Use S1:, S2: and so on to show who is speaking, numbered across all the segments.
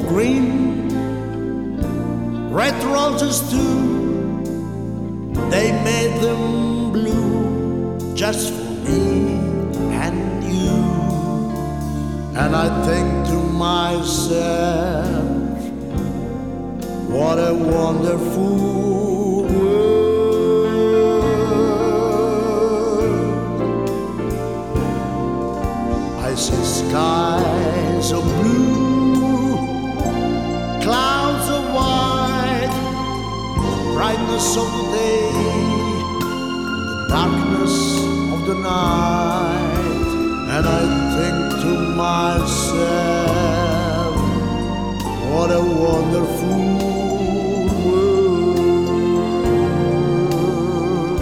S1: green, red roses too. They made them blue just for me and you. And I think to myself, what a wonderful world. I see skies of blue, clouds of white, the brightness of the day, the darkness of the night. And I think to myself, what a wonderful world.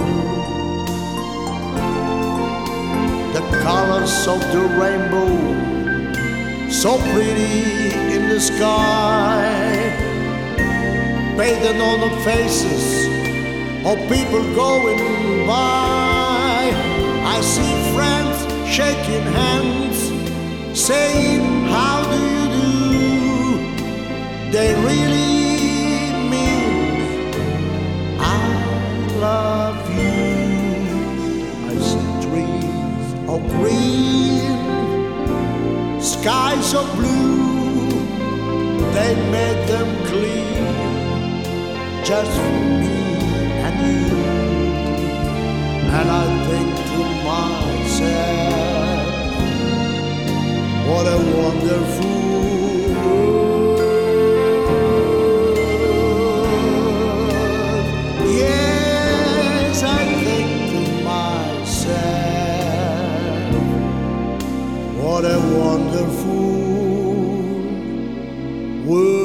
S1: The colors of the rainbow, so pretty in the sky, painted on the faces of people going by. I see friends shaking hands, saying, how do you do? They really mean, I love you. I see trees of green, skies of blue. They made them clean just for me and you. And I think to myself, what a wonderful world. Yes, I think to myself, what a wonderful world.